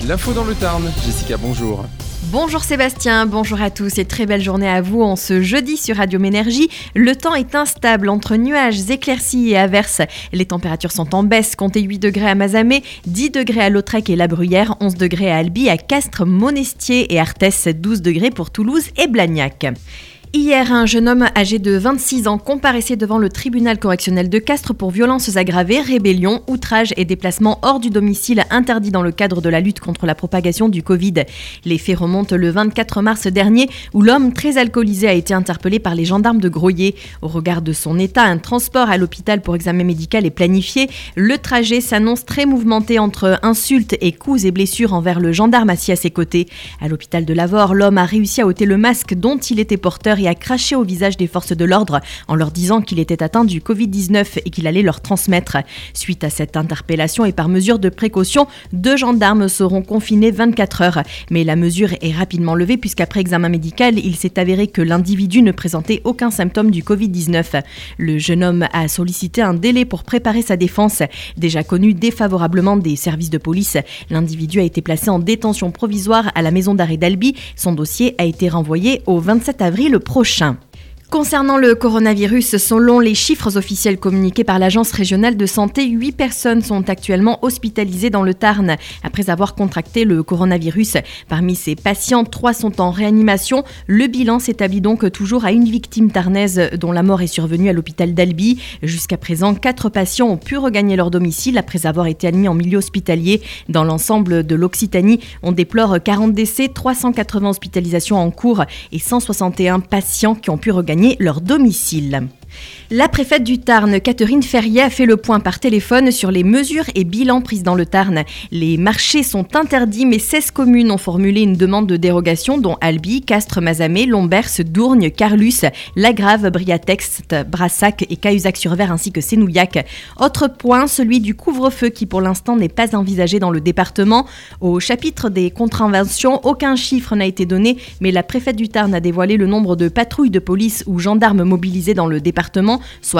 L'info dans le Tarn. Jessica, bonjour. Bonjour Sébastien, bonjour à tous et très belle journée à vous en ce jeudi sur Radio Ménergie. Le temps est instable entre nuages, éclaircies et averses. Les températures sont en baisse, comptez 8 degrés à Mazamet, 10 degrés à Lautrec et La Bruyère, 11 degrés à Albi, à Castres, Monestier et Arthès, 12 degrés pour Toulouse et Blagnac. Hier, un jeune homme âgé de 26 ans comparaissait devant le tribunal correctionnel de Castres pour violences aggravées, rébellion, outrage et déplacement hors du domicile interdit dans le cadre de la lutte contre la propagation du Covid. Les faits remontent le 24 mars dernier où l'homme très alcoolisé a été interpellé par les gendarmes de Groyer. Au regard de son état, un transport à l'hôpital pour examen médical est planifié. Le trajet s'annonce très mouvementé entre insultes et coups et blessures envers le gendarme assis à ses côtés. À l'hôpital de Lavore, l'homme a réussi à ôter le masque dont il était porteur et a craché au visage des forces de l'ordre en leur disant qu'il était atteint du Covid-19 et qu'il allait leur transmettre. Suite à cette interpellation et par mesure de précaution, 2 gendarmes seront confinés 24 heures. Mais la mesure est rapidement levée puisqu'après examen médical, il s'est avéré que l'individu ne présentait aucun symptôme du Covid-19. Le jeune homme a sollicité un délai pour préparer sa défense. Déjà connu défavorablement des services de police, l'individu a été placé en détention provisoire à la maison d'arrêt d'Albi. Son dossier a été renvoyé au 27 avril prochain. Concernant le coronavirus, selon les chiffres officiels communiqués par l'Agence régionale de santé, 8 personnes sont actuellement hospitalisées dans le Tarn après avoir contracté le coronavirus. Parmi ces patients, 3 sont en réanimation. Le bilan s'établit donc toujours à une victime tarnaise dont la mort est survenue à l'hôpital d'Albi. Jusqu'à présent, 4 patients ont pu regagner leur domicile après avoir été admis en milieu hospitalier. Dans l'ensemble de l'Occitanie, on déplore 40 décès, 380 hospitalisations en cours et 161 patients qui ont pu regagner leur domicile. La préfète du Tarn, Catherine Ferrier, a fait le point par téléphone sur les mesures et bilans prises dans le Tarn. Les marchés sont interdits, mais 16 communes ont formulé une demande de dérogation, dont Albi, Castres, Mazamet, Lombers, Dourgne, Carlus, Lagrave, Briatex, Brassac et Cahuzac-sur-Ver ainsi que Sénouillac. Autre point, celui du couvre-feu qui pour l'instant n'est pas envisagé dans le département. Au chapitre des contraventions, aucun chiffre n'a été donné, mais la préfète du Tarn a dévoilé le nombre de patrouilles de police ou gendarmes mobilisés dans le département, soit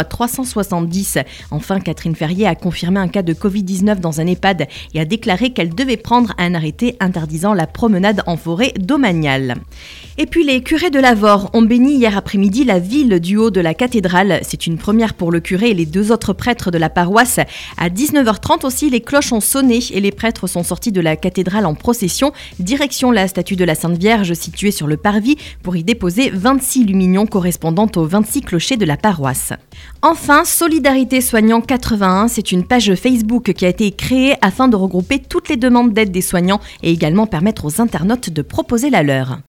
370. Enfin, Catherine Ferrier a confirmé un cas de Covid-19 dans un EHPAD et a déclaré qu'elle devait prendre un arrêté interdisant la promenade en forêt domaniale. Et puis les curés de Lavore ont béni hier après-midi la ville du haut de la cathédrale. C'est une première pour le curé et les 2 autres prêtres de la paroisse. À 19h30 aussi, les cloches ont sonné et les prêtres sont sortis de la cathédrale en procession, direction la statue de la Sainte Vierge située sur le parvis pour y déposer 26 lumignons correspondant aux 26 clochers de la paroisse. Enfin, Solidarité Soignants 81, c'est une page Facebook qui a été créée afin de regrouper toutes les demandes d'aide des soignants et également permettre aux internautes de proposer la leur.